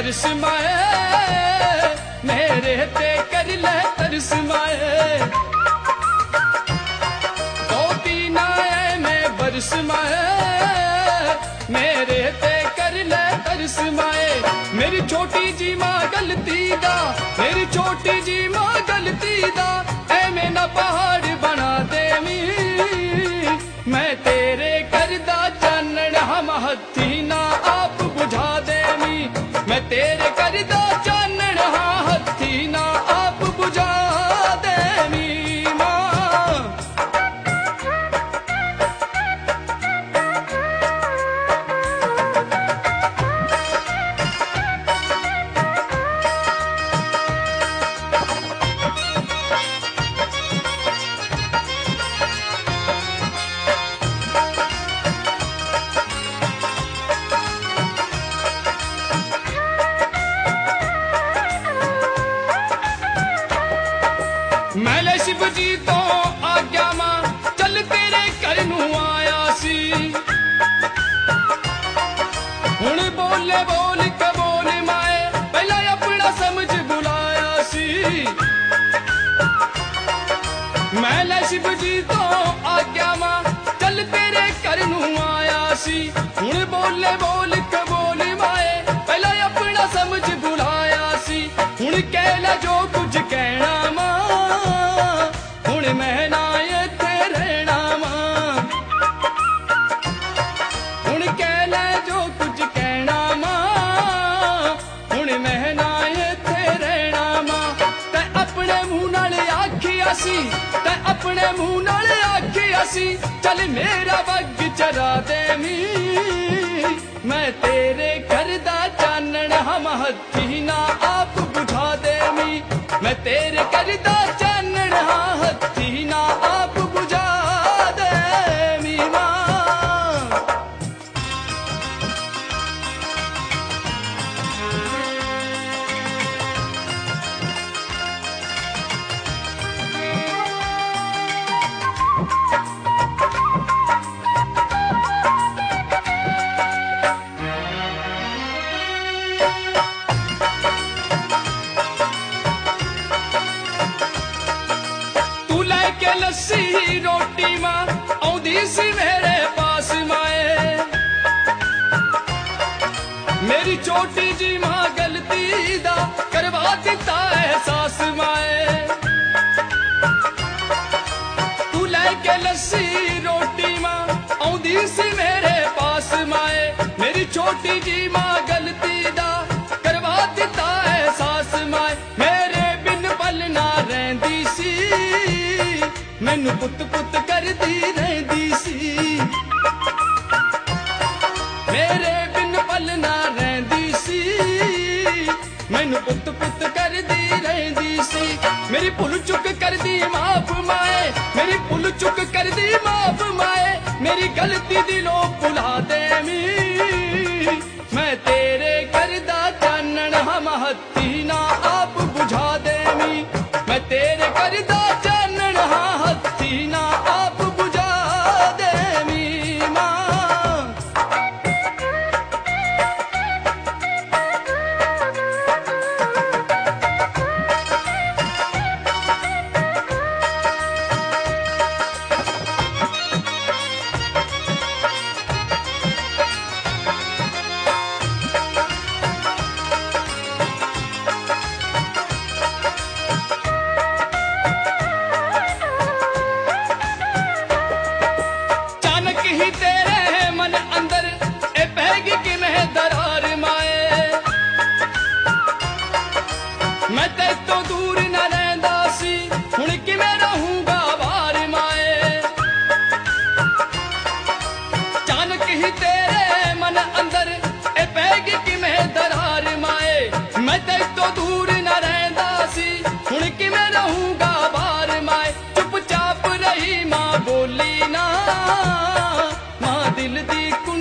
बरस माए, मेरे ते कर ले तरस माए। दो तीन आए मैं बरस माए, मेरे ते कर ले तरस माए। मेरी छोटी जी माँ गलती दा, मेरी छोटी जी माँ गलती दा, ऐਵੇਂ ना पहाड़ बना देवी। मैं तेरे करदा चानण हम हथी ना आप बुझा देवी। मैं तेरे करदा चानण हाँ हथी ना आप बुझा देवी माँ। मैले शिव जी तो आज्ञा मां चल तेरे घर नू आया सी। हुण बोले बोल के बोल माए, पहला अपना समझ बुलाया सी। मैले शिव जी तो आज्ञा मां चल तेरे घर नू आया सी। हुण बोले बोल के बोल माए, पहला अपना समझ बुलाया सी। हुण कह ला जो कुछ कहना मां, मैं ना इत्थे रहना मां। हुण कह ले जो कुछ कहना मां, हुण मैं ना इत्थे रहना मां। तै अपने मुंह नाल आखिया सी, तै अपने मुंह नाल आखिया सी, चल मेरा वग चरा देवी। मैं तेरे घर दा चानण हम हथी ना आप बुझा देवी। मैं तेरे घर दा चानण हाँ हथी ना आप बुझा देवी मां। लस्सी रोटी मां आउंदी सी मेरे पास माए। मेरी छोटी जी मां गलती दा करवा दिता एहसास माए। तू लेके लस्सी रोटी मां आउंदी सी मेरे पास माए। मेरी छोटी जी मां गलती दा करवा दिता एहसास माए। मेरे बिन पल ना रहंदी सी, मैनू पुत पुत करदी रहंदी सी। मेरे बिन पल ना रहंदी सी, मैनू पुत पुत करदी रहंदी सी। मेरी भुल चुक करदी माफ माए, मेरी भुल चुक करदी माफ माए। मेरी गलती दिलों भुला देवी। मैं तेरे करदा चानण हम हथी ना आप बुझा देवी। मैं तेरे करदा चानण हाँ हथी ना आप बुझा देवी मां। ही तेरे मन अंदर ए पैगी कि मैं दरार माए। मैं ते तो दूर न रहंदा सी, हुण कि मैं रहूंगा बार माए। चानक ही तेरे मन अंदर ए पैगी कि मैं दरार माए। मैं ते तो दूर न रहंदा सी, हुण कि मैं रहूंगा बार माए। चुपचाप रही मां बोली ना, दिल दी